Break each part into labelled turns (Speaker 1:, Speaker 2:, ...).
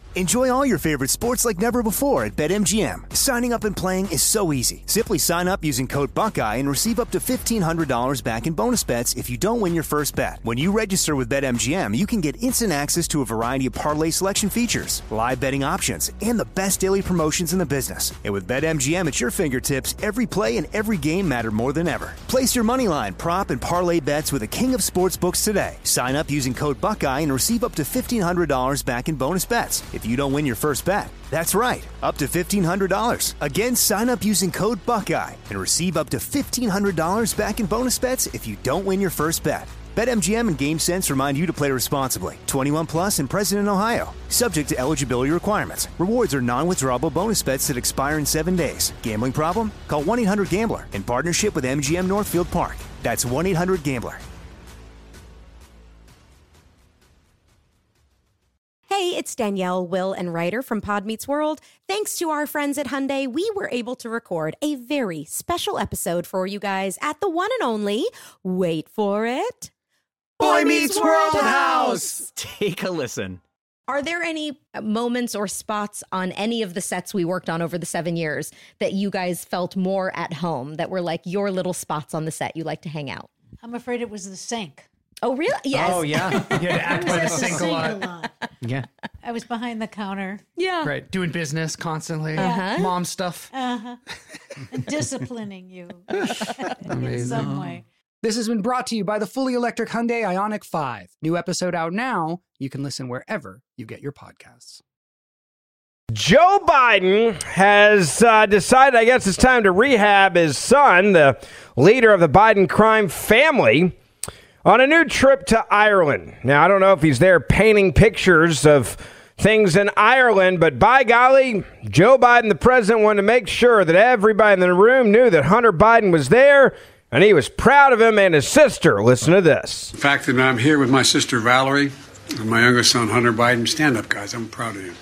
Speaker 1: Enjoy all your favorite sports like never before at BetMGM. Signing up and playing is so easy. Simply sign up using code Buckeye and receive up to $1,500 back in bonus bets if you don't win your first bet. When you register with BetMGM, you can get instant access to a variety of parlay selection features, live betting options, and the best daily promotions in the business. And with BetMGM at your fingertips, every play and every game matter more than ever. Place your moneyline, prop, and parlay bets with the king of sportsbooks today. Sign up using code Buckeye and receive up to $1,500 back in bonus bets if you don't win your first bet. That's right, up to $1,500. Again, sign up using code Buckeye and receive up to $1,500 back in bonus bets if you don't win your first bet. BetMGM and GameSense remind you to play responsibly. 21 plus and present in Ohio. Subject to eligibility requirements. Rewards are non-withdrawable bonus bets that expire in 7 days. Gambling problem? Call 1-800-GAMBLER in partnership with MGM Northfield Park. That's 1-800-GAMBLER.
Speaker 2: Hey, it's Danielle, Will, and Ryder from Pod Meets World. Thanks to our friends at Hyundai, we were able to record a very special episode for you guys at the one and only, wait for it,
Speaker 3: Boy Meets World House!
Speaker 4: Take a listen.
Speaker 2: Are there any moments or spots on any of the sets we worked on over the 7 years that you guys felt more at home, that were like your little spots on the set you like to hang out?
Speaker 5: I'm afraid it was the sink.
Speaker 2: Oh, really? Yes.
Speaker 3: Oh, yeah. You had to act by the sink a lot. Yeah.
Speaker 5: I was behind the counter.
Speaker 2: Yeah.
Speaker 3: Right. Doing business constantly.
Speaker 2: Uh-huh.
Speaker 3: Mom stuff.
Speaker 5: And disciplining you in
Speaker 3: Amazing.
Speaker 5: some way.
Speaker 6: This has been brought to you by the fully electric Hyundai Ioniq 5. New episode out now. You can listen wherever you get your podcasts.
Speaker 7: Joe Biden has decided, I guess it's time to rehab his son, the leader of the Biden crime family, on a new trip to Ireland. Now, I don't know if he's there painting pictures of things in Ireland, but by golly, Joe Biden, the president, wanted to make sure that everybody in the room knew that Hunter Biden was there, and he was proud of him and his sister. Listen to this.
Speaker 8: The fact that I'm here with my sister Valerie and my youngest son Hunter Biden. Stand up, guys. I'm proud of you.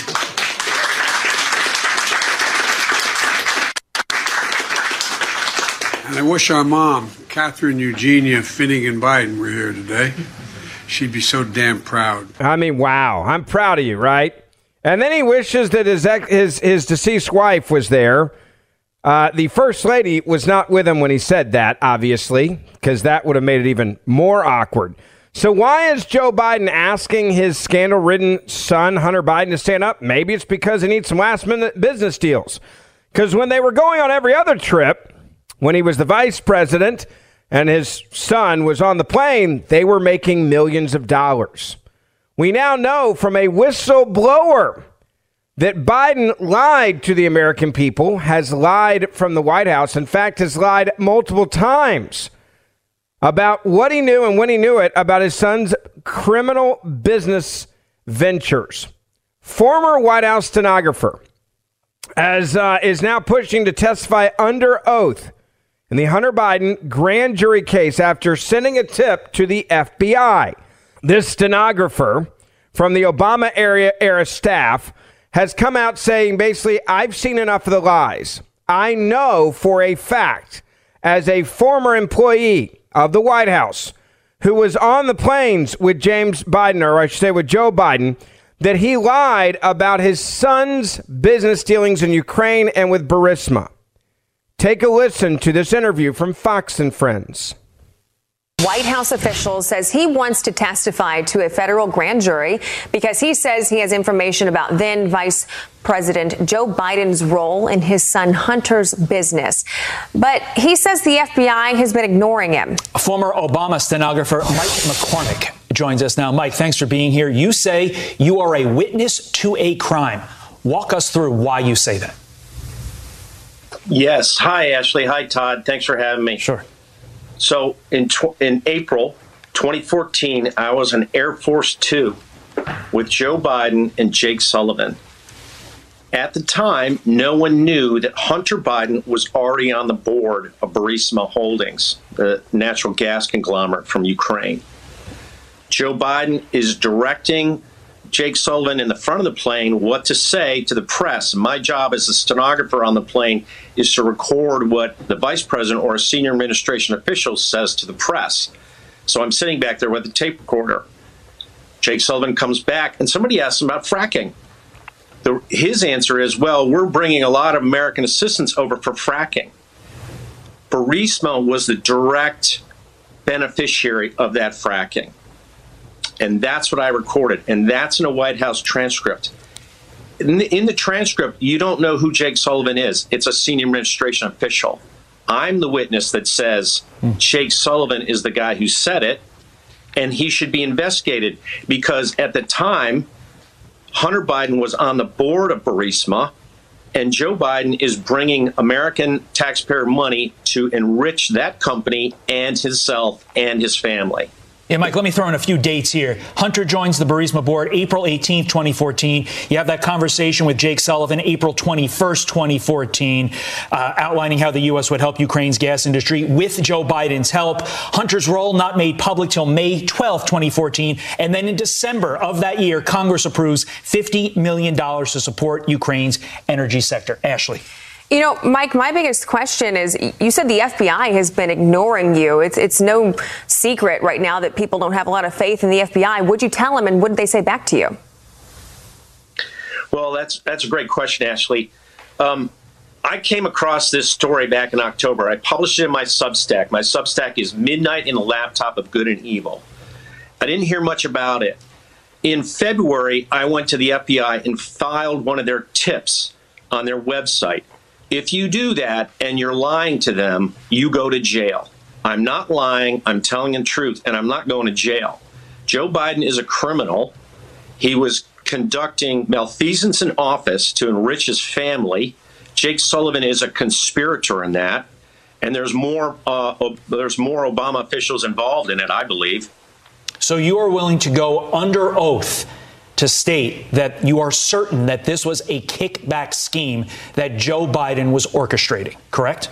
Speaker 8: And I wish our mom, Catherine Eugenia Finnegan Biden, were here today. She'd be so damn proud.
Speaker 7: I mean, wow. I'm proud of you, right? And then he wishes that his deceased wife was there. The first lady was not with him when he said that, obviously, because that would have made it even more awkward. So why is Joe Biden asking his scandal-ridden son, Hunter Biden, to stand up? Maybe it's because he needs some last-minute business deals. Because when they were going on every other trip, when he was the vice president and his son was on the plane, they were making millions of dollars. We now know from a whistleblower that Biden lied to the American people, has lied from the White House, in fact, has lied multiple times about what he knew and when he knew it about his son's criminal business ventures. Former White House stenographer is now pushing to testify under oath in the Hunter Biden grand jury case after sending a tip to the FBI. This stenographer from the Obama era staff has come out saying, basically, I've seen enough of the lies. I know for a fact, as a former employee of the White House who was on the planes with James Biden, or I should say with Joe Biden, that he lied about his son's business dealings in Ukraine and with Burisma. Take a listen to this interview from Fox and Friends.
Speaker 9: White House officials says he wants to testify to a federal grand jury because he says he has information about then Vice President Joe Biden's role in his son Hunter's business. But he says the FBI has been ignoring him.
Speaker 10: Former Obama stenographer Mike McCormick joins us now. Mike, thanks for being here. You say you are a witness to a crime. Walk us through why you say that.
Speaker 11: Yes. Hi, Ashley. Hi, Todd. Thanks for having me.
Speaker 10: Sure.
Speaker 11: So in April 2014, I was in Air Force Two with Joe Biden and Jake Sullivan. At the time, no one knew that Hunter Biden was already on the board of Burisma Holdings, the natural gas conglomerate from Ukraine. Joe Biden is directing Jake Sullivan in the front of the plane what to say to the press. My job as a stenographer on the plane is to record what the vice president or a senior administration official says to the press. So I'm sitting back there with a tape recorder. Jake Sullivan comes back and somebody asks him about fracking. his answer is, well, we're bringing a lot of American assistance over for fracking. Burisma was the direct beneficiary of that fracking. And that's what I recorded. And that's in a White House transcript. In the transcript, you don't know who Jake Sullivan is. It's a senior administration official. I'm the witness that says Jake Sullivan is the guy who said it, and he should be investigated because at the time, Hunter Biden was on the board of Burisma, and Joe Biden is bringing American taxpayer money to enrich that company and himself and his family.
Speaker 10: Yeah, Mike, let me throw in a few dates here. Hunter joins the Burisma board April 18th, 2014. You have that conversation with Jake Sullivan April 21st, 2014, outlining how the U.S. would help Ukraine's gas industry with Joe Biden's help. Hunter's role not made public till May 12th, 2014. And then in December of that year, Congress approves $50 million to support Ukraine's energy sector. Ashley.
Speaker 9: You know, Mike, my biggest question is, you said the FBI has been ignoring you. It's no secret right now that people don't have a lot of faith in the FBI. Would you tell them, and what did they say back to you?
Speaker 11: Well, that's a great question, Ashley. I came across this story back in October. I published it in my Substack. My Substack is Midnight in the Laptop of Good and Evil. I didn't hear much about it. In February, I went to the FBI and filed one of their tips on their website. If you do that and you're lying to them, you go to jail. I'm not lying. I'm telling the truth, and I'm not going to jail. Joe Biden is a criminal. He was conducting malfeasance in office to enrich his family. Jake Sullivan is a conspirator in that, and there's more Obama officials involved in it, I believe.
Speaker 10: So you are willing to go under oath to state that you are certain that this was a kickback scheme that Joe Biden was orchestrating, correct?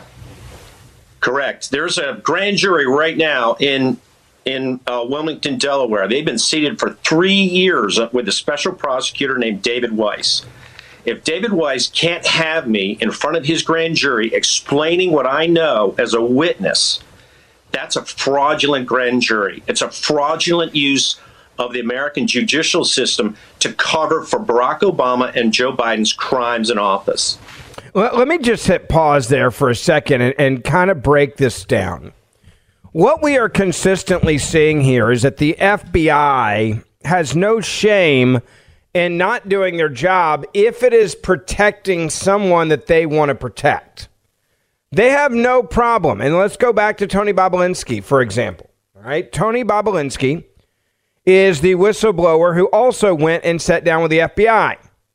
Speaker 11: Correct. There's a grand jury right now in Wilmington, Delaware. They've been seated for 3 years with a special prosecutor named David Weiss. If David Weiss can't have me in front of his grand jury explaining what I know as a witness, that's a fraudulent grand jury. It's a fraudulent use of the American judicial system to cover for Barack Obama and Joe Biden's crimes in office.
Speaker 7: Well, let me just hit pause there for a second and kind of break this down. What we are consistently seeing here is that the FBI has no shame in not doing their job if it is protecting someone that they want to protect. They have no problem. And let's go back to Tony Bobulinski, for example. All right, Tony Bobulinski is the whistleblower who also went and sat down with the FBI.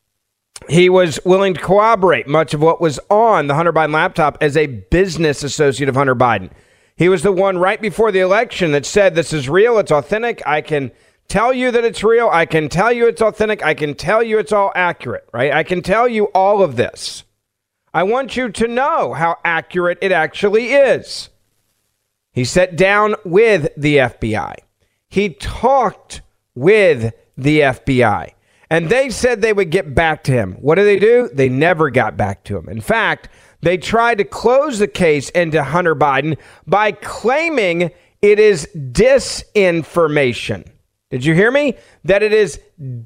Speaker 7: He was willing to corroborate much of what was on the Hunter Biden laptop as a business associate of Hunter Biden. He was the one right before the election that said, this is real, it's authentic, I can tell you that it's real, I can tell you it's authentic, I can tell you it's all accurate, right? I can tell you all of this. I want you to know how accurate it actually is. He sat down with the FBI. He talked with the FBI, and they said they would get back to him. What do? They never got back to him. In fact, they tried to close the case into Hunter Biden by claiming it is disinformation. Did you hear me? That it is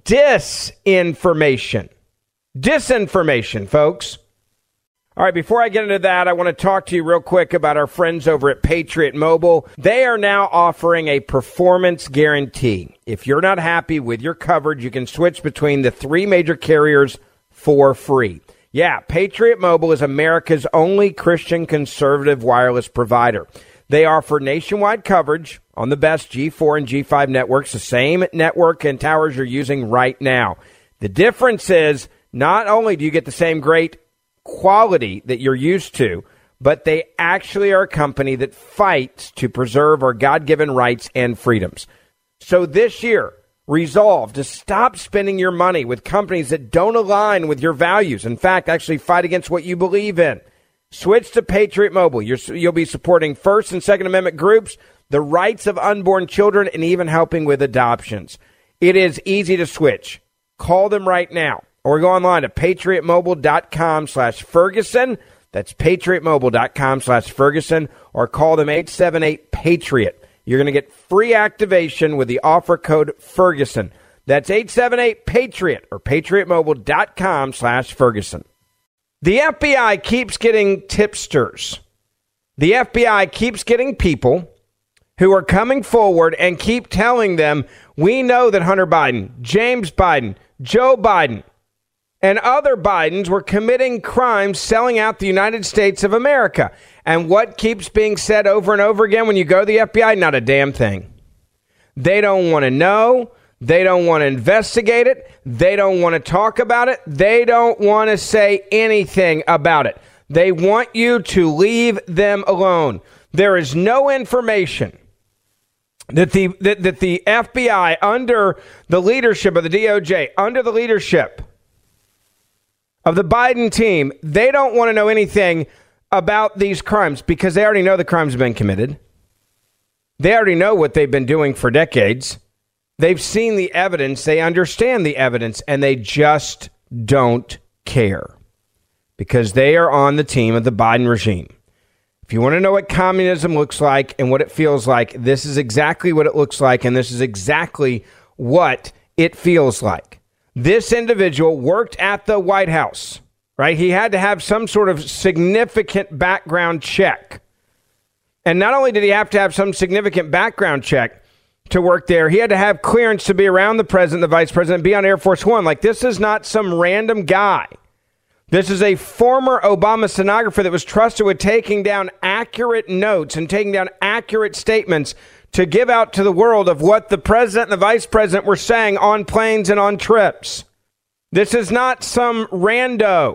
Speaker 7: disinformation. Disinformation, folks. All right, before I get into that, I want to talk to you real quick about our friends over at Patriot Mobile. They are now offering a performance guarantee. If you're not happy with your coverage, you can switch between the 3 major carriers for free. Yeah, Patriot Mobile is America's only Christian conservative wireless provider. They offer nationwide coverage on the best G4 and G5 networks, the same network and towers you're using right now. The difference is not only do you get the same great quality that you're used to, but they actually are a company that fights to preserve our God-given rights and freedoms. So this year, resolve to stop spending your money with companies that don't align with your values. In fact, actually fight against what you believe in. Switch to Patriot Mobile. You'll be supporting First and Second Amendment groups, the rights of unborn children, and even helping with adoptions. It is easy to switch. Call them right now. Or go online to patriotmobile.com/Ferguson. That's patriotmobile.com/Ferguson. Or call them 878-PATRIOT. You're going to get free activation with the offer code Ferguson. That's 878-PATRIOT or patriotmobile.com/Ferguson. The FBI keeps getting tipsters. The FBI keeps getting people who are coming forward and keep telling them, we know that Hunter Biden, James Biden, Joe Biden, and other Bidens were committing crimes selling out the United States of America. And what keeps being said over and over again when you go to the FBI? Not a damn thing. They don't want to know. They don't want to investigate it. They don't want to talk about it. They don't want to say anything about it. They want you to leave them alone. There is no information that the FBI, under the leadership of the DOJ, under the leadership of the Biden team, they don't want to know anything about these crimes because they already know the crimes have been committed. They already know what they've been doing for decades. They've seen the evidence. They understand the evidence, and they just don't care because they are on the team of the Biden regime. If you want to know what communism looks like and what it feels like, this is exactly what it looks like, and this is exactly what it feels like. This individual worked at the White House, right? He had to have some sort of significant background check. And not only did he have to have some significant background check to work there, he had to have clearance to be around the president, the vice president, be on Air Force One. Like, this is not some random guy. This is a former Obama stenographer that was trusted with taking down accurate notes and taking down accurate statements to give out to the world of what the president and the vice president were saying on planes and on trips. This is not some rando.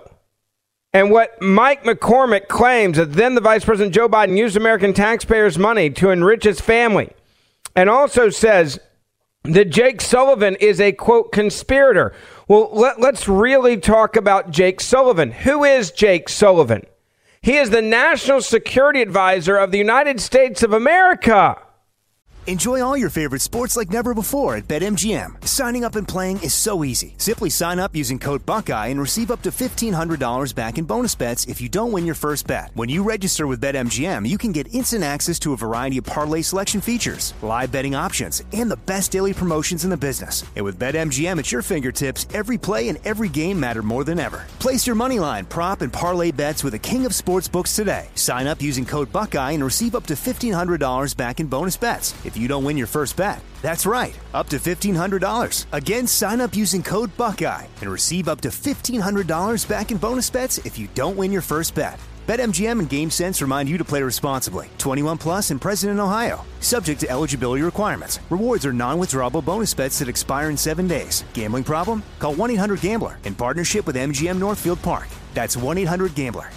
Speaker 7: And what Mike McCormick claims that then the vice president Joe Biden used American taxpayers' money to enrich his family, and also says that Jake Sullivan is a, quote, conspirator. Well, let's really talk about Jake Sullivan. Who is Jake Sullivan? He is the National Security Advisor of the United States of America.
Speaker 1: Enjoy all your favorite sports like never before at BetMGM. Signing up and playing is so easy. Simply sign up using code Buckeye and receive up to $1,500 back in bonus bets if you don't win your first bet. When you register with BetMGM, you can get instant access to a variety of parlay selection features, live betting options, and the best daily promotions in the business. And with BetMGM at your fingertips, every play and every game matter more than ever. Place your moneyline, prop, and parlay bets with the king of sportsbooks today. Sign up using code Buckeye and receive up to $1,500 back in bonus bets if you don't win your first bet. That's right, up to $1,500. Again, sign up using code Buckeye and receive up to $1,500 back in bonus bets if you don't win your first bet. BetMGM and GameSense remind you to play responsibly. 21 plus and present in Ohio. Subject to eligibility requirements. Rewards are non-withdrawable bonus bets that expire in 7 days. Gambling problem? Call 1-800-GAMBLER in partnership with MGM Northfield Park. That's 1-800-GAMBLER.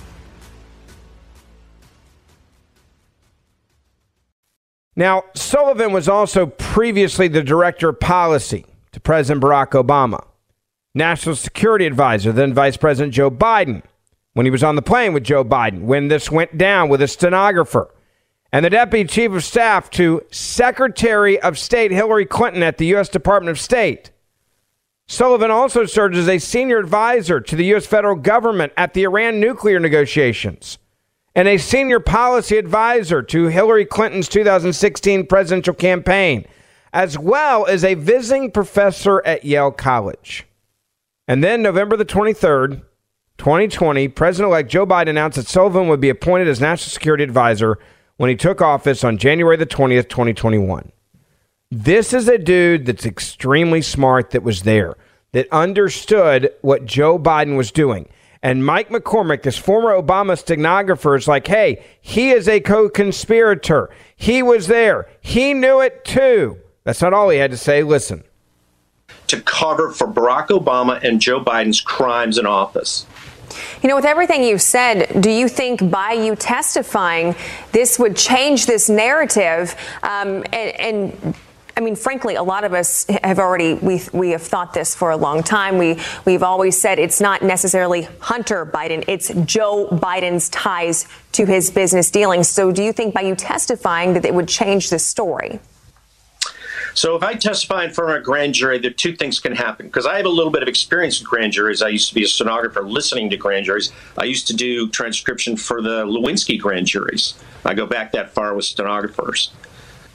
Speaker 7: Now, Sullivan was also previously the director of policy to President Barack Obama, National Security Advisor, then Vice President Joe Biden, when he was on the plane with Joe Biden, when this went down with a stenographer, and the Deputy Chief of Staff to Secretary of State Hillary Clinton at the U.S. Department of State. Sullivan also served as a senior advisor to the U.S. federal government at the Iran nuclear negotiations, and a senior policy advisor to Hillary Clinton's 2016 presidential campaign, as well as a visiting professor at Yale College. And then November the 23rd, 2020, President-elect Joe Biden announced that Sullivan would be appointed as National Security Advisor when he took office on January the 20th, 2021. This is a dude that's extremely smart, that was there, that understood what Joe Biden was doing. And Mike McCormick, this former Obama stenographer, is like, hey, he is a co-conspirator. He was there. He knew it too. That's not all he had to say. Listen.
Speaker 11: To cover for Barack Obama and Joe Biden's crimes in office.
Speaker 9: You know, with everything you've said, do you think by you testifying, this would change this narrative? I mean, frankly, a lot of us have already, we have thought this for a long time. We've always said it's not necessarily Hunter Biden, it's Joe Biden's ties to his business dealings. So do you think by you testifying that it would change this story?
Speaker 11: So if I testify in front of a grand jury, there are two things can happen. Because I have a little bit of experience in grand juries. I used to be a stenographer listening to grand juries. I used to do transcription for the Lewinsky grand juries. I go back that far with stenographers.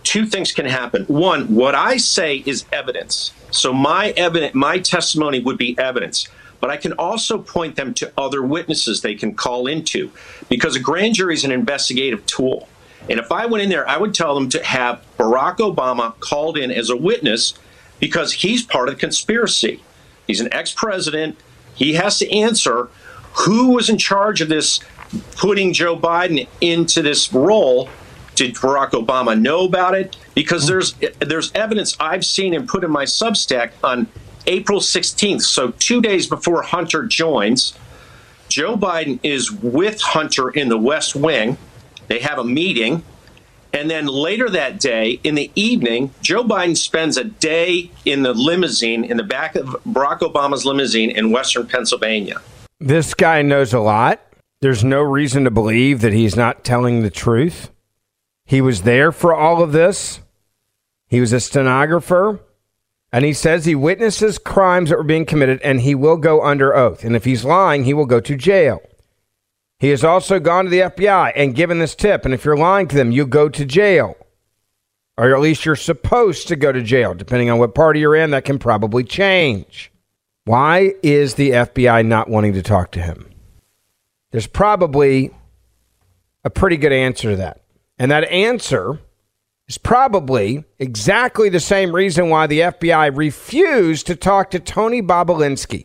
Speaker 11: two things can happen. One, what I say is evidence. So my testimony would be evidence. But I can also point them to other witnesses they can call into, because a grand jury is an investigative tool. And if I went in there, I would tell them to have Barack Obama called in as a witness, because he's part of the conspiracy. He's an ex-president. He has to answer who was in charge of this, putting Joe Biden into this role. Did Barack Obama know about it? Because there's evidence I've seen and put in my Substack on April 16th, so 2 days before Hunter joins. Joe Biden is with Hunter in the West Wing. They have a meeting. And then later that day, in the evening, Joe Biden spends a day in the limousine, in the back of Barack Obama's limousine in Western Pennsylvania.
Speaker 7: This guy knows a lot. There's no reason to believe that he's not telling the truth. He was there for all of this. He was a stenographer. And he says he witnesses crimes that were being committed, and he will go under oath. And if he's lying, he will go to jail. He has also gone to the FBI and given this tip. And if you're lying to them, you go to jail. Or at least you're supposed to go to jail. Depending on what party you're in, that can probably change. Why is the FBI not wanting to talk to him? There's probably a pretty good answer to that. And that answer is probably exactly the same reason why the FBI refused to talk to Tony Bobulinski.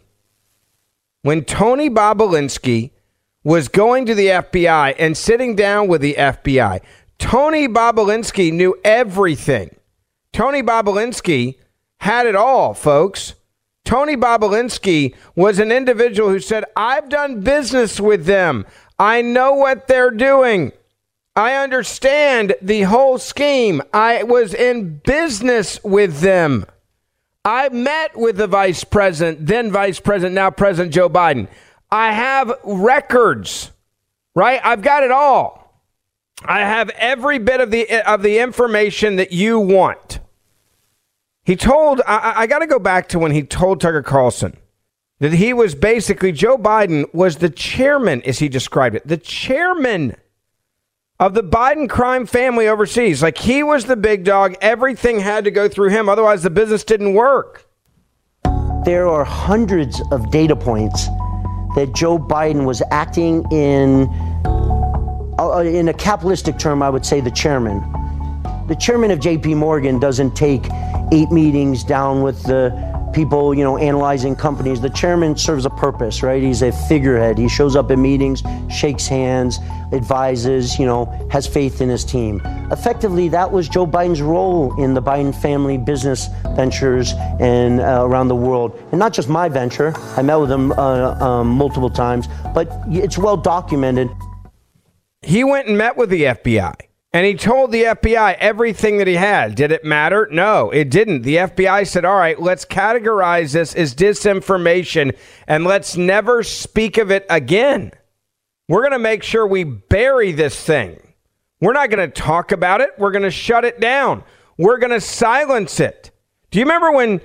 Speaker 7: When Tony Bobulinski was going to the FBI and sitting down with the FBI, Tony Bobulinski knew everything. Tony Bobulinski had it all, folks. Tony Bobulinski was an individual who said, I've done business with them. I know what they're doing. I understand the whole scheme. I was in business with them. I met with the vice president, then vice president, now President Joe Biden. I have records, right? I've got it all. I have every bit of the information that you want. He told, I got to go back to when he told Tucker Carlson that he was basically, Joe Biden was the chairman, as he described it, the chairman of the Biden crime family overseas. Like, he was the big dog. Everything had to go through him. Otherwise, the business didn't work.
Speaker 4: There are hundreds of data points that Joe Biden was acting in a capitalistic term, I would say the chairman. The chairman of JP Morgan doesn't take 8 meetings down with the people, analyzing companies. The chairman serves a purpose, right? He's a figurehead. He shows up at meetings, shakes hands, advises, has faith in his team. Effectively, that was Joe Biden's role in the Biden family business ventures and around the world. And not just my venture. I met with him multiple times, but it's well documented.
Speaker 7: He went and met with the FBI. And he told the FBI everything that he had. Did it matter? No, it didn't. The FBI said, all right, let's categorize this as disinformation and let's never speak of it again. We're going to make sure we bury this thing. We're not going to talk about it. We're going to shut it down. We're going to silence it. Do you remember when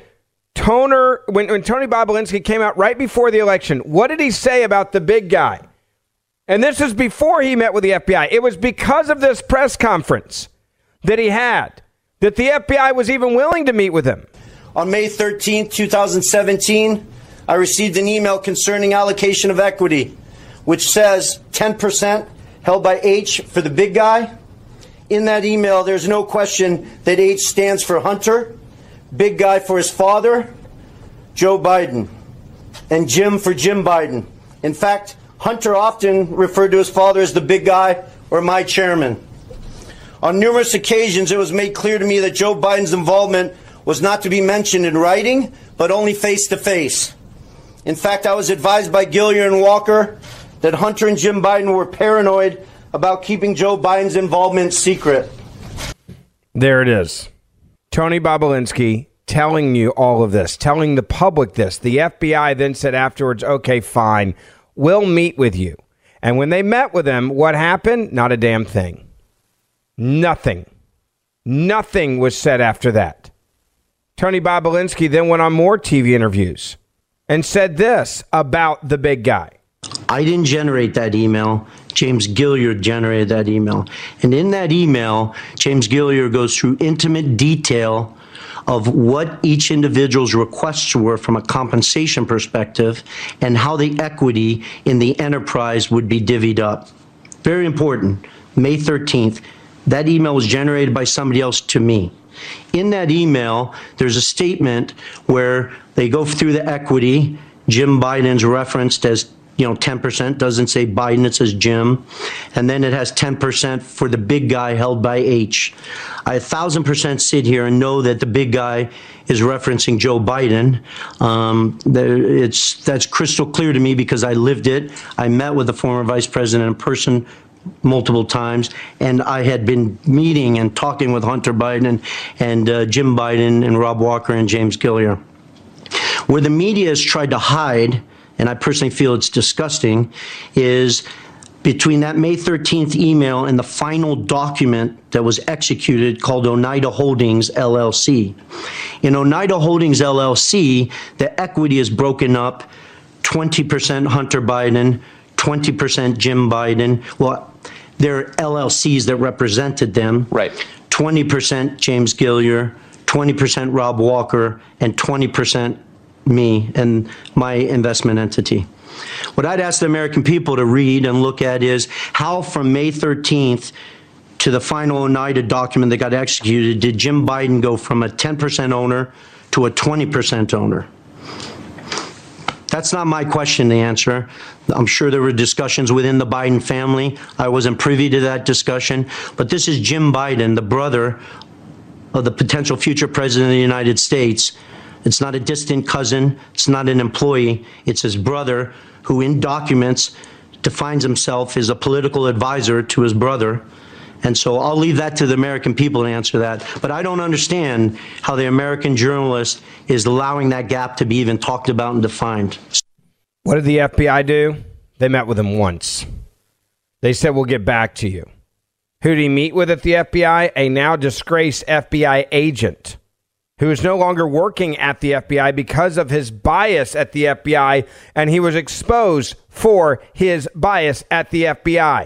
Speaker 7: Tony Bobulinski came out right before the election? What did he say about the big guy? And this is before he met with the FBI. It was because of this press conference that he had that the FBI was even willing to meet with him.
Speaker 4: On May 13, 2017, I received an email concerning allocation of equity, which says 10% held by H for the big guy. In that email, there's no question that H stands for Hunter, big guy for his father, Joe Biden, and Jim for Jim Biden. In fact, Hunter often referred to his father as the big guy or my chairman. On numerous occasions, it was made clear to me that Joe Biden's involvement was not to be mentioned in writing, but only face to face. In fact, I was advised by Gilliar and Walker that Hunter and Jim Biden were paranoid about keeping Joe Biden's involvement secret.
Speaker 7: There it is. Tony Bobulinski telling you all of this, telling the public this. The FBI then said afterwards, okay, fine. We'll meet with you. And when they met with him, what happened? Not a damn thing. Nothing. Nothing was said after that. Tony Bobulinski then went on more TV interviews and said this about the big guy.
Speaker 4: I didn't generate that email. James Gilliard generated that email. And in that email, James Gilliard goes through intimate detail of what each individual's requests were from a compensation perspective and how the equity in the enterprise would be divvied up. Very important. May 13th, that email was generated by somebody else to me. In that email, there's a statement where they go through the equity. Jim Biden's referenced as 10%, doesn't say Biden, it says Jim. And then it has 10% for the big guy held by H. I 1,000% sit here and know that the big guy is referencing Joe Biden. That's crystal clear to me because I lived it. I met with the former vice president in person multiple times, and I had been meeting and talking with Hunter Biden and Jim Biden and Rob Walker and James Gilliard. Where the media has tried to hide, and I personally feel it's disgusting, is between that May 13th email and the final document that was executed called Oneida Holdings, LLC. In Oneida Holdings, LLC, the equity is broken up 20% Hunter Biden, 20% Jim Biden. Well, there are LLCs that represented them.
Speaker 12: Right.
Speaker 4: 20% James Gilliard, 20% Rob Walker, and 20% me and my investment entity. What I'd ask the American people to read and look at is how from May 13th to the final Oneida document that got executed did Jim Biden go from a 10% owner to a 20% owner? That's not my question to answer. I'm sure there were discussions within the Biden family. I wasn't privy to that discussion. But this is Jim Biden, the brother of the potential future president of the United States. It's not a distant cousin. It's not an employee. It's his brother who in documents defines himself as a political advisor to his brother. And so I'll leave that to the American people to answer that. But I don't understand how the American journalist is allowing that gap to be even talked about and defined.
Speaker 7: What did the FBI do? They met with him once. They said, we'll get back to you. Who did he meet with at the FBI? A now disgraced FBI agent who is no longer working at the FBI because of his bias at the FBI, and he was exposed for his bias at the FBI.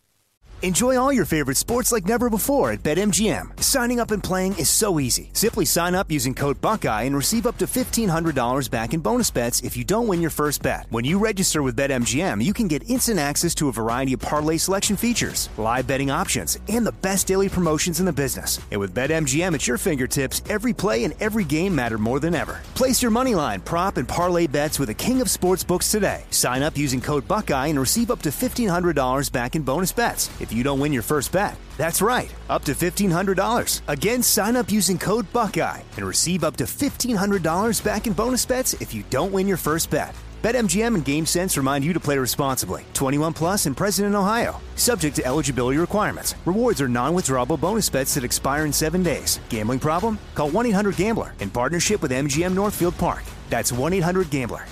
Speaker 1: Enjoy all your favorite sports like never before at BetMGM. Signing up and playing is so easy. Simply sign up using code Buckeye and receive up to $1,500 back in bonus bets if you don't win your first bet. When you register with BetMGM, you can get instant access to a variety of parlay selection features, live betting options, and the best daily promotions in the business. And with BetMGM at your fingertips, every play and every game matter more than ever. Place your moneyline, prop, and parlay bets with the king of sportsbooks today. Sign up using code Buckeye and receive up to $1,500 back in bonus bets if you don't win your first bet. That's right, up to $1,500. Again, sign up using code Buckeye and receive up to $1,500 back in bonus bets if you don't win your first bet. BetMGM and GameSense remind you to play responsibly. 21 plus and present in Ohio. Subject to eligibility requirements. Rewards are non-withdrawable bonus bets that expire in 7 days. Gambling problem? Call 1-800-GAMBLER in partnership with MGM Northfield Park. That's 1-800-GAMBLER.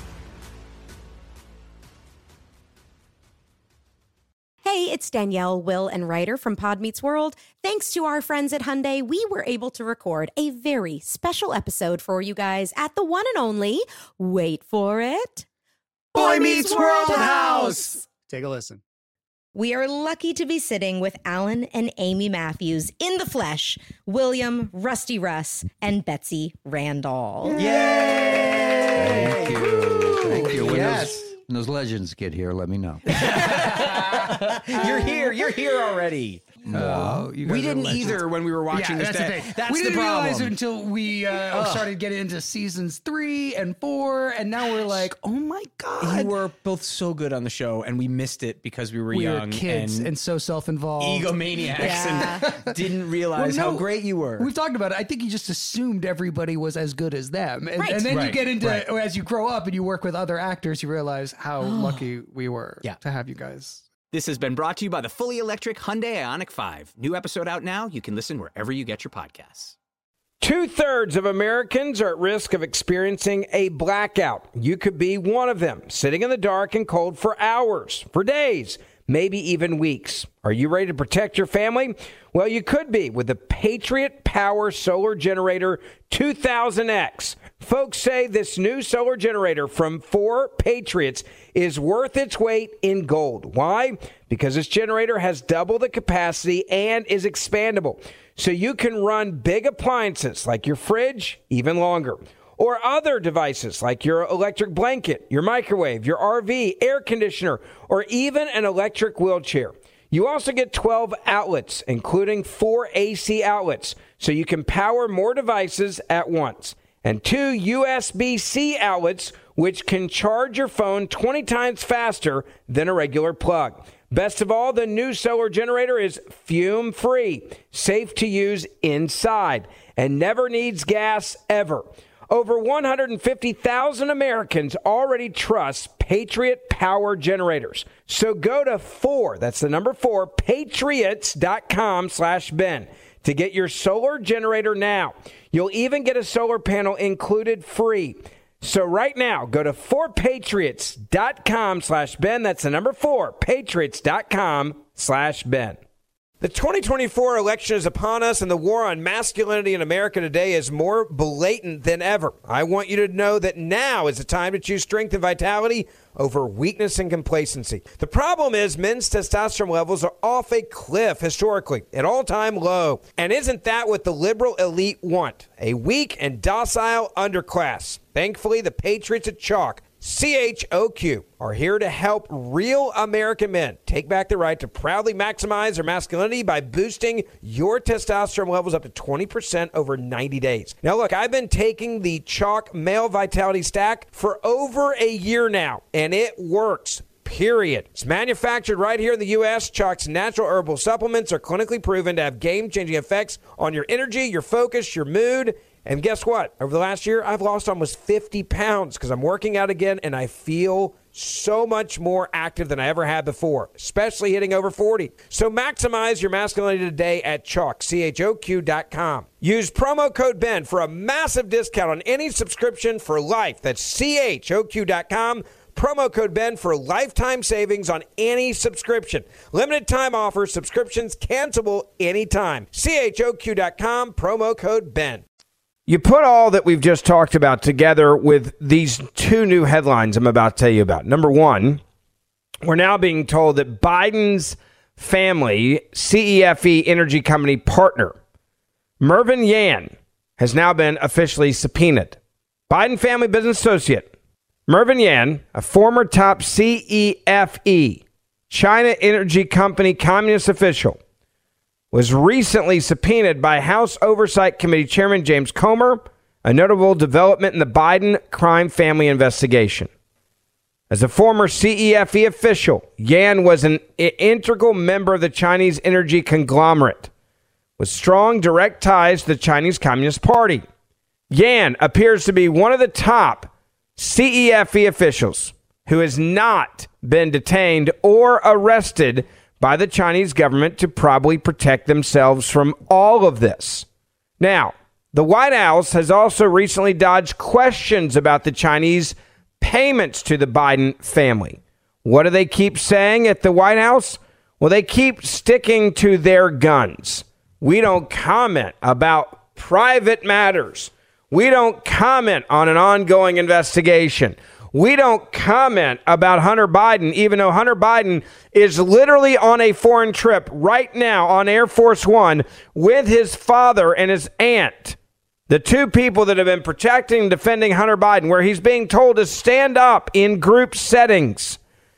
Speaker 2: Hey, it's Danielle, Will, and Ryder from Pod Meets World. Thanks to our friends at Hyundai, we were able to record a very special episode for you guys at the one and only, wait for it,
Speaker 6: Boy Meets World House. Take a listen.
Speaker 2: We are lucky to be sitting with Alan and Amy Matthews in the flesh, William, Rusty Russ, and Betsy Randall.
Speaker 6: Yay!
Speaker 13: Thank you. Thank you.
Speaker 3: Yes.
Speaker 13: When those legends get here, let me know.
Speaker 3: You're here already.
Speaker 13: No, you guys
Speaker 3: we
Speaker 13: are
Speaker 3: didn't
Speaker 13: legends.
Speaker 3: either when we were watching this.
Speaker 6: That's the thing.
Speaker 3: That's
Speaker 6: we
Speaker 3: the
Speaker 6: didn't
Speaker 3: problem.
Speaker 6: realize it until we started getting into seasons 3 and 4, and now we're like, oh my god!
Speaker 3: You were both so good on the show, and we missed it because we were young,
Speaker 6: were kids and so self-involved,
Speaker 3: egomaniacs, and didn't realize how great you were.
Speaker 6: We've talked about it. I think you just assumed everybody was as good as them, and,
Speaker 2: Right.
Speaker 6: and then you
Speaker 3: Right.
Speaker 6: get into
Speaker 3: Right.
Speaker 6: as you grow up and you work with other actors, you realize how lucky we were to have you guys.
Speaker 14: This has been brought to you by the fully electric Hyundai Ioniq 5. New episode out now. You can listen wherever you get your podcasts.
Speaker 7: 2/3 of Americans are at risk of experiencing a blackout. You could be one of them, sitting in the dark and cold for hours, for days, maybe even weeks. Are you ready to protect your family? Well, you could be with the Patriot Power Solar Generator 2000X. Folks say this new solar generator from 4 Patriots is worth its weight in gold. Why? Because this generator has double the capacity and is expandable. So you can run big appliances like your fridge even longer. Or other devices like your electric blanket, your microwave, your RV, air conditioner, or even an electric wheelchair. You also get 12 outlets, including 4 AC outlets, so you can power more devices at once. And 2 USB-C outlets, which can charge your phone 20 times faster than a regular plug. Best of all, the new solar generator is fume-free, safe to use inside, and never needs gas ever. Over 150,000 Americans already trust Patriot Power Generators. So go to 4, that's the number 4, patriots.com/Ben to get your solar generator now. You'll even get a solar panel included free. So right now, go to 4patriots.com/Ben. That's the number 4, patriots.com/Ben. The 2024 election is upon us, and the war on masculinity in America today is more blatant than ever. I want you to know that now is the time to choose strength and vitality over weakness and complacency. The problem is men's testosterone levels are off a cliff historically, an all-time low. And isn't that what the liberal elite want? A weak and docile underclass. Thankfully, the Patriots at Chalk, CHOQ, are here to help real American men take back the right to proudly maximize their masculinity by boosting your testosterone levels up to 20% over 90 days. Now, look, I've been taking the Chalk Male Vitality Stack for over a year now, and it works. Period. It's manufactured right here in the U.S. Chalk's natural herbal supplements are clinically proven to have game-changing effects on your energy, your focus, your mood. And guess what? Over the last year, I've lost almost 50 pounds because I'm working out again, and I feel so much more active than I ever had before, especially hitting over 40. So maximize your masculinity today at Chalk, CHOQ.com. Use promo code Ben for a massive discount on any subscription for life. That's CHOQ.com. Promo code Ben for lifetime savings on any subscription. Limited time offer. Subscriptions cancelable anytime. CHOQ.com. Promo code Ben. You put all that we've just talked about together with these 2 new headlines I'm about to tell you about. Number 1, we're now being told that Biden's family, CEFE energy company partner, Mervyn Yan, has now been officially subpoenaed. Biden family business associate Mervyn Yan, a former top CEFE, China Energy Company communist official, was recently subpoenaed by House Oversight Committee Chairman James Comer, a notable development in the Biden crime family investigation. As a former CEFE official, Yan was an integral member of the Chinese energy conglomerate with strong direct ties to the Chinese Communist Party. Yan appears to be one of the top CEFE officials who has not been detained or arrested by the Chinese government to probably protect themselves from all of this. Now, the White House has also recently dodged questions about the Chinese payments to the Biden family. What do they keep saying at the White House? Well, they keep sticking to their guns. We don't comment about private matters. We don't comment on an ongoing investigation. We don't comment about Hunter Biden, even though Hunter Biden is literally on a foreign trip right now on Air Force One with his father and his aunt, the 2 people that have been protecting and defending Hunter Biden, where he's being told to stand up in group settings.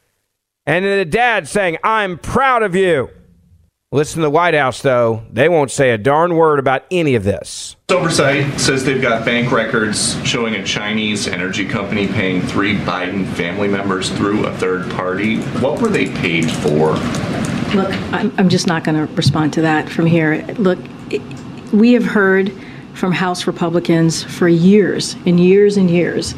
Speaker 7: And the dad saying, "I'm proud of you." Listen to the White House, though. They won't say a darn word about any of this.
Speaker 12: Oversight says they've got bank records showing a Chinese energy company paying 3 Biden family members through a third party. What were they paid for?
Speaker 15: Look, I'm just not going to respond to that from here. Look, we have heard from House Republicans for years and years and years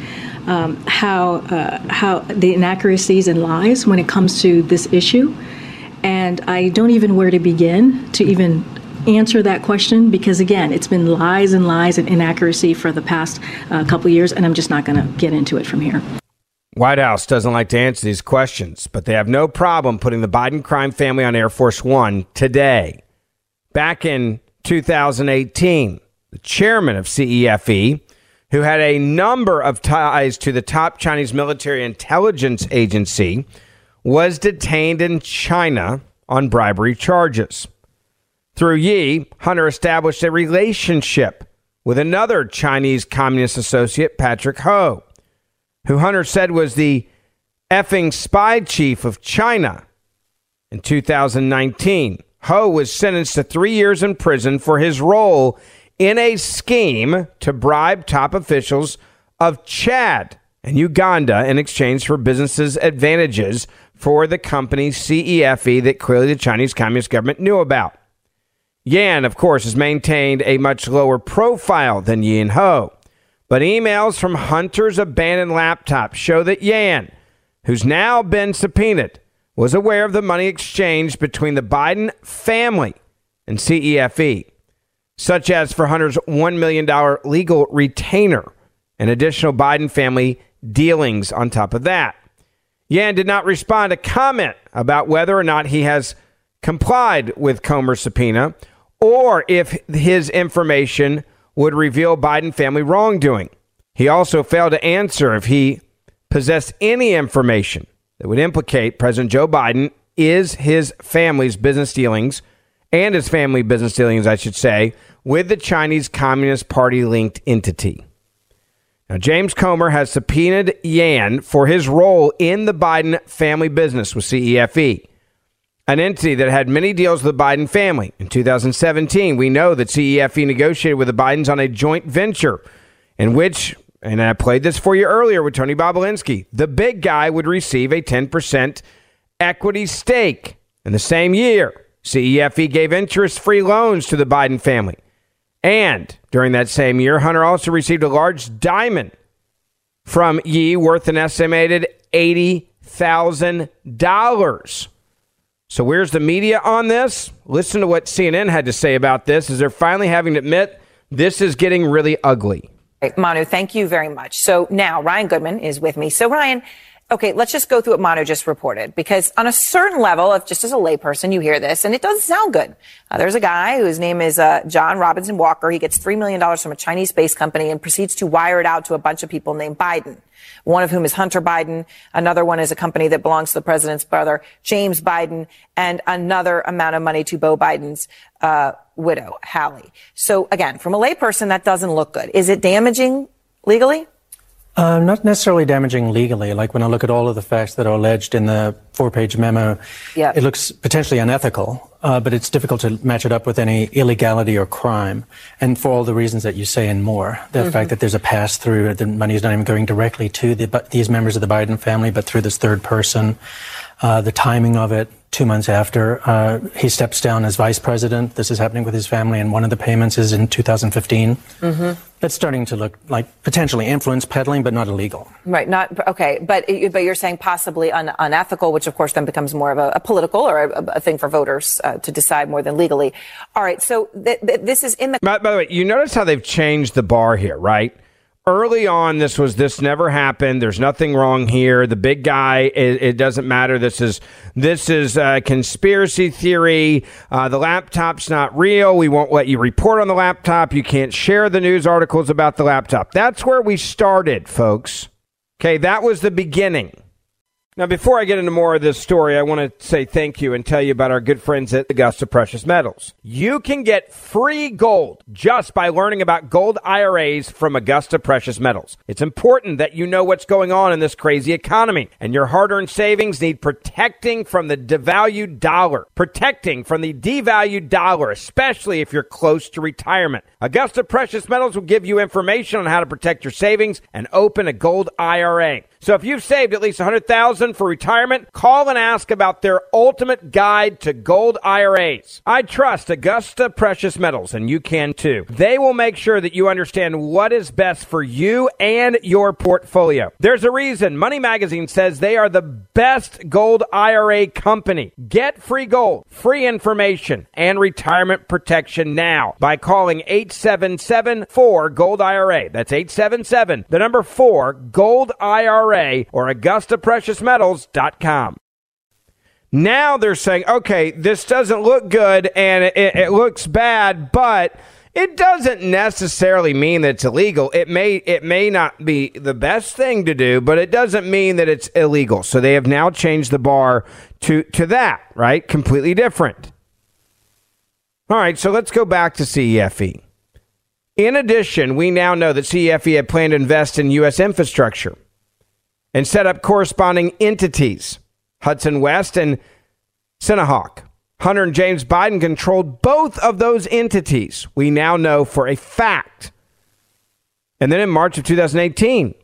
Speaker 15: how the inaccuracies and lies when it comes to this issue. And I don't even know where to begin to even answer that question because, again, it's been lies and lies and inaccuracy for the past couple of years, and I'm just not going to get into it from here.
Speaker 7: White House doesn't like to answer these questions, but they have no problem putting the Biden crime family on Air Force One today. Back in 2018, the chairman of CEFE, who had a number of ties to the top Chinese military intelligence agency, was detained in China on bribery charges. Through Yi, Hunter established a relationship with another Chinese communist associate, Patrick Ho, who Hunter said was the effing spy chief of China. In 2019, Ho was sentenced to 3 years in prison for his role in a scheme to bribe top officials of Chad and Uganda in exchange for businesses' advantages for the company's CEFE that clearly the Chinese Communist government knew about. Yan, of course, has maintained a much lower profile than Yi and Ho, but emails from Hunter's abandoned laptop show that Yan, who's now been subpoenaed, was aware of the money exchanged between the Biden family and CEFE, such as for Hunter's $1 million legal retainer and additional Biden family dealings on top of that. Yan did not respond to comment about whether or not he has complied with Comer's subpoena or if his information would reveal Biden family wrongdoing. He also failed to answer if he possessed any information that would implicate President Joe Biden is his family's business dealings and his family business dealings, I should say, with the Chinese Communist Party linked entity. Now, James Comer has subpoenaed Yan for his role in the Biden family business with CEFE, an entity that had many deals with the Biden family. In 2017, we know that CEFE negotiated with the Bidens on a joint venture in which, and I played this for you earlier with Tony Bobulinski, the big guy would receive a 10% equity stake. In the same year, CEFE gave interest-free loans to the Biden family. And during that same year, Hunter also received a large diamond from Yi worth an estimated $80,000. So where's the media on this? Listen to what CNN had to say about this, as they're finally having to admit this is getting really ugly.
Speaker 16: Manu, thank you very much. So now Ryan Goodman is with me. So Ryan, okay, let's just go through what Manu just reported, because on a certain level, of just as a layperson, you hear this and it doesn't sound good. There's a guy whose name is John Robinson Walker. He gets $3 million from a Chinese space company and proceeds to wire it out to a bunch of people named Biden, one of whom is Hunter Biden. Another one is a company that belongs to the president's brother, James Biden, and another amount of money to Beau Biden's widow, Hallie. So again, from a layperson, that doesn't look good. Is it damaging legally?
Speaker 17: Not necessarily damaging legally. Like when I look at all of the facts that are alleged in the 4-page memo, it looks potentially unethical, but it's difficult to match it up with any illegality or crime. And for all the reasons that you say and more, the fact that there's a pass through, the money is not even going directly to these members of the Biden family, but through this third person, the timing of it, 2 months after he steps down as vice president. This is happening with his family, and one of the payments is in 2015. That's starting to look like potentially influence peddling, but not illegal.
Speaker 16: Right. Not okay. But you're saying possibly unethical, which of course then becomes more of a political or a thing for voters to decide more than legally. All right. So this is in the.
Speaker 7: By the way, you notice how they've changed the bar here, right? Early on, this never happened. There's nothing wrong here. The big guy, it doesn't matter. This is conspiracy theory. The laptop's not real. We won't let you report on the laptop. You can't share the news articles about the laptop. That's where we started, folks. Okay, that was the beginning. Now, before I get into more of this story, I want to say thank you and tell you about our good friends at Augusta Precious Metals. You can get free gold just by learning about gold IRAs from Augusta Precious Metals. It's important that you know what's going on in this crazy economy, and your hard-earned savings need protecting from the devalued dollar. Protecting from the devalued dollar, especially if you're close to retirement. Augusta Precious Metals will give you information on how to protect your savings and open a gold IRA. So if you've saved at least $100,000 for retirement, call and ask about their ultimate guide to gold IRAs. I trust Augusta Precious Metals, and you can too. They will make sure that you understand what is best for you and your portfolio. There's a reason Money Magazine says they are the best gold IRA company. Get free gold, free information, and retirement protection now by calling 877-4-GOLD-IRA. That's 877-4-GOLD-IRA. Or AugustaPreciousMetals.com. Now they're saying, okay, this doesn't look good and it looks bad, but It doesn't necessarily mean that it's illegal. It may not be the best thing to do, but it doesn't mean that it's illegal. So they have now changed the bar to that, right? Completely different. All right, so let's go back to CEFE. In addition, we now know that CEFE had planned to invest in U.S. infrastructure and set up corresponding entities, Hudson West and Sinahawk. Hunter and James Biden controlled both of those entities, we now know for a fact. And then in March of 2018,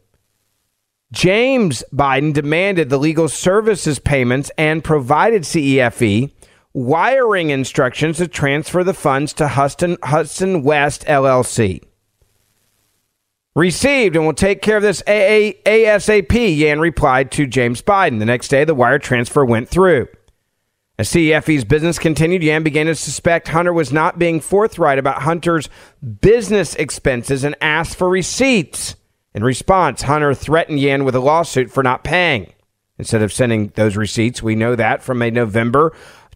Speaker 7: James Biden demanded the legal services payments and provided CEFE wiring instructions to transfer the funds to Hudson West LLC. Received and will take care of this ASAP, Yan replied to James Biden. The next day, the wire transfer went through. As CEFE's business continued, Yan began to suspect Hunter was not being forthright about Hunter's business expenses and asked for receipts. In response, Hunter threatened Yan with a lawsuit for not paying. Instead of sending those receipts, we know that from a November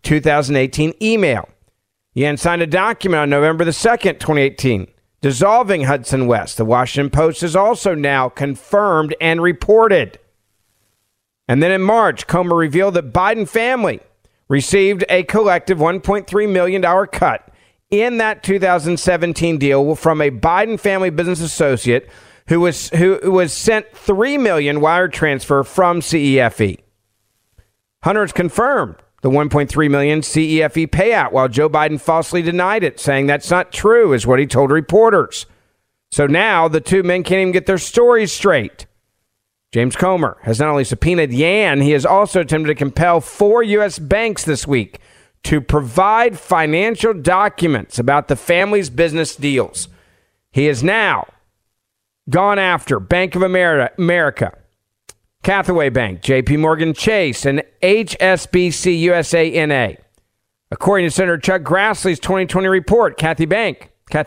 Speaker 7: 2018 email. Yan signed a document on November the 2nd, 2018, dissolving Hudson West. The Washington Post has also now confirmed and reported. And then in March, Comer revealed that Biden family received a collective $1.3 million cut in that 2017 deal from a Biden family business associate who was sent $3 million wire transfer from CEFE. Hunter has confirmed the $1.3 million CEFE payout, while Joe Biden falsely denied it, saying that's not true, is what he told reporters. So now the two men can't even get their stories straight. James Comer has not only subpoenaed Yan, he has also attempted to compel 4 U.S. banks this week to provide financial documents about the family's business deals. He has now gone after Bank of America, Hathaway Bank, JP Morgan Chase, and HSBC USA NA. According to Senator Chuck Grassley's 2020 report, Cathay Bank,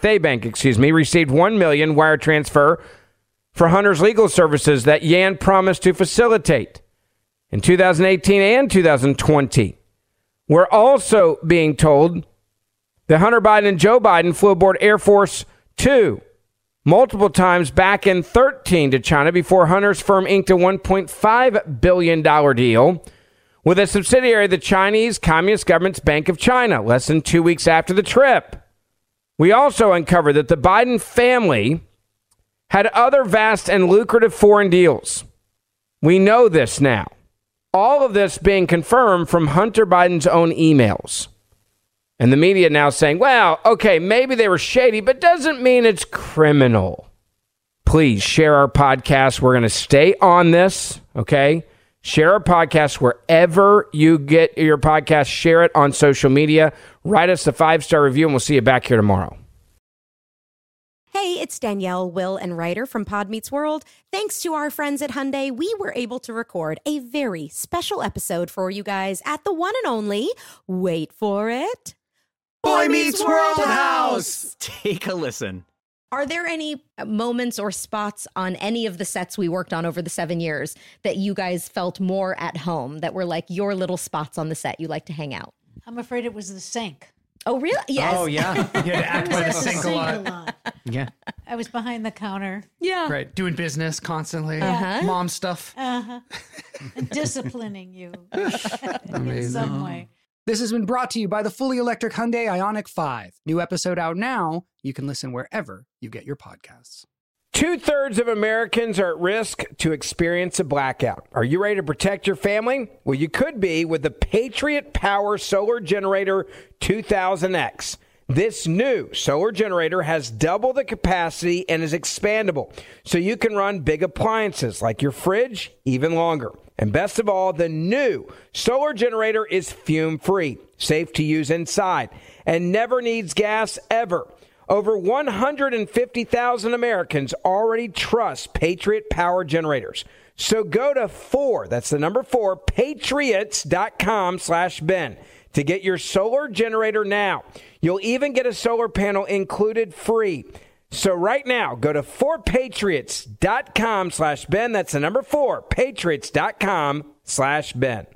Speaker 7: received $1 million wire transfer for Hunter's legal services that Yan promised to facilitate in 2018 and 2020. We're also being told that Hunter Biden and Joe Biden flew aboard Air Force Two multiple times back in 2013 to China before Hunter's firm inked a $1.5 billion deal with a subsidiary of the Chinese Communist government's Bank of China less than 2 weeks after the trip. We also uncovered that the Biden family had other vast and lucrative foreign deals. We know this now. All of this being confirmed from Hunter Biden's own emails. And the media now saying, well, okay, maybe they were shady, but doesn't mean it's criminal. Please share our podcast. We're going to stay on this, okay? Share our podcast wherever you get your podcast. Share it on social media. Write us a 5-star review, and we'll see you back here tomorrow.
Speaker 2: Hey, it's Danielle, Will, and Ryder from Pod Meets World. Thanks to our friends at Hyundai, we were able to record a very special episode for you guys at the one and only, wait for it,
Speaker 14: Boy Meets World House. Take a listen.
Speaker 2: Are there any moments or spots on any of the sets we worked on over the 7 years that you guys felt more at home, that were like your little spots on the set you like to hang out?
Speaker 5: I'm afraid it was the sink.
Speaker 2: Oh, really? Yes.
Speaker 3: Oh, yeah. You had to act by the sink a lot.
Speaker 6: Yeah.
Speaker 5: I was behind the counter.
Speaker 2: Yeah.
Speaker 6: Right. Doing business constantly.
Speaker 5: Uh-huh.
Speaker 6: Mom stuff.
Speaker 5: Uh-huh. And disciplining you in
Speaker 6: Amazing.
Speaker 5: some way.
Speaker 6: This has been brought to you by the fully electric Hyundai Ioniq 5. New episode out now. You can listen wherever you get your podcasts.
Speaker 7: 2/3 of Americans are at risk to experience a blackout. Are you ready to protect your family? Well, you could be with the Patriot Power Solar Generator 2000X. This new solar generator has double the capacity and is expandable, so you can run big appliances like your fridge even longer. And best of all, the new solar generator is fume-free, safe to use inside, and never needs gas ever. Over 150,000 Americans already trust Patriot Power Generators. So go to 4, that's the number 4, patriots.com/Ben to get your solar generator now. You'll even get a solar panel included free. So right now, go to 4patriots.com/Ben. That's the number 4, patriots.com/Ben.